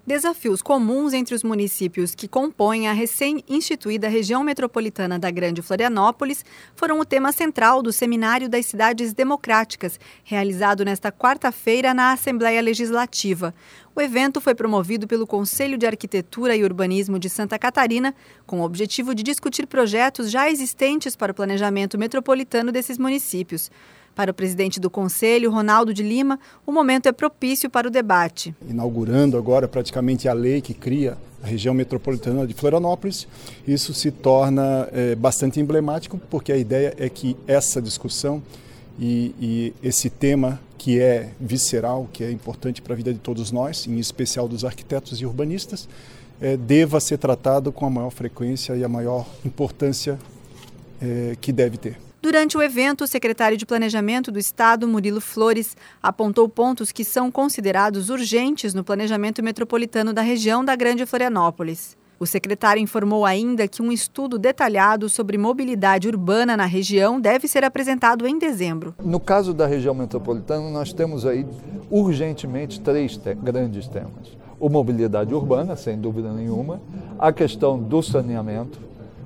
Desafios comuns entre os municípios que compõem a recém-instituída região metropolitana da Grande Florianópolis foram o tema central do Seminário das Cidades Democráticas, realizado nesta quarta-feira na Assembleia Legislativa. O evento foi promovido pelo Conselho de Arquitetura e Urbanismo de Santa Catarina, com o objetivo de discutir projetos já existentes para o planejamento metropolitano desses municípios. Para o presidente do Conselho, Ronaldo de Lima, o momento é propício para o debate. Inaugurando agora praticamente a lei que cria a região metropolitana de Florianópolis, isso se torna bastante emblemático, porque a ideia é que essa discussão e esse tema que é visceral, que é importante para a vida de todos nós, em especial dos arquitetos e urbanistas, deva ser tratado com a maior frequência e a maior importância que deve ter. Durante o evento, o secretário de Planejamento do Estado, Murilo Flores, apontou pontos que são considerados urgentes no planejamento metropolitano da região da Grande Florianópolis. O secretário informou ainda que um estudo detalhado sobre mobilidade urbana na região deve ser apresentado em dezembro. No caso da região metropolitana, nós temos aí urgentemente três grandes temas. A mobilidade urbana, sem dúvida nenhuma, a questão do saneamento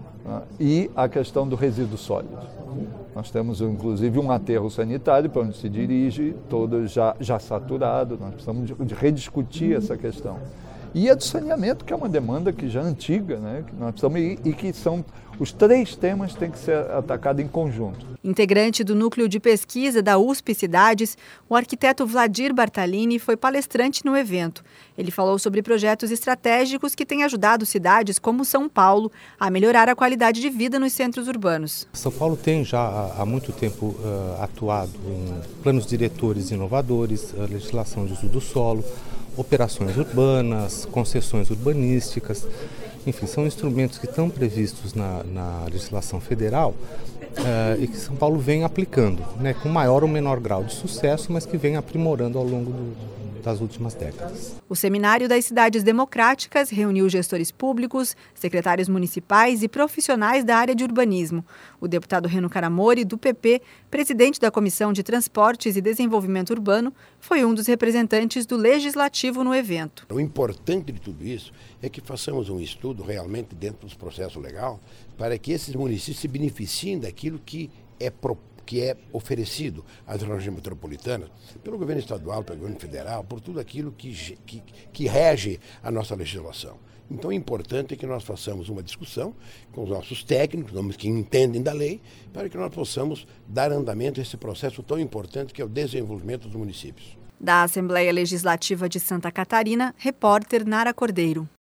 e a questão do resíduo sólido. Nós temos, inclusive, um aterro sanitário para onde se dirige, todo já saturado. Nós precisamos de rediscutir essa questão. E a do saneamento, que é uma demanda que já é antiga, né? Que nós precisamos, e que são os três temas que têm que ser atacados em conjunto. Integrante do núcleo de pesquisa da USP Cidades, o arquiteto Vladir Bartalini foi palestrante no evento. Ele falou sobre projetos estratégicos que têm ajudado cidades como São Paulo a melhorar a qualidade de vida nos centros urbanos. São Paulo tem já há muito tempo atuado em planos diretores inovadores, a legislação de uso do solo, operações urbanas, concessões urbanísticas, enfim, são instrumentos que estão previstos na legislação federal e que São Paulo vem aplicando, né, com maior ou menor grau de sucesso, mas que vem aprimorando ao longo das últimas décadas. O Seminário das Cidades Democráticas reuniu gestores públicos, secretários municipais e profissionais da área de urbanismo. O deputado Reno Caramori, do PP, presidente da Comissão de Transportes e Desenvolvimento Urbano, foi um dos representantes do Legislativo no evento. O importante de tudo isso é que façamos um estudo realmente dentro dos processos legais para que esses municípios se beneficiem daquilo que é oferecido às regiões metropolitanas pelo governo estadual, pelo governo federal, por tudo aquilo que rege a nossa legislação. Então, o importante é que nós façamos uma discussão com os nossos técnicos, que entendem da lei, para que nós possamos dar andamento a esse processo tão importante que é o desenvolvimento dos municípios. Da Assembleia Legislativa de Santa Catarina, repórter Nara Cordeiro.